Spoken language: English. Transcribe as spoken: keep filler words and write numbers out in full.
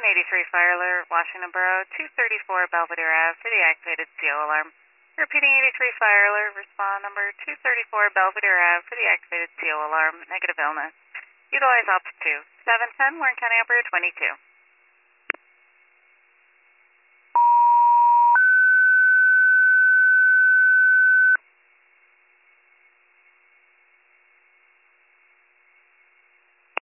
eighty-three Fire Alert, Washington Borough, two thirty-four Belvedere Ave for the activated C O alarm. Repeating eighty-three Fire Alert, respond number two thirty-four Belvedere Ave for the activated C O alarm, negative illness. Utilize Ops two. seven ten, Warren County Operator twenty-two.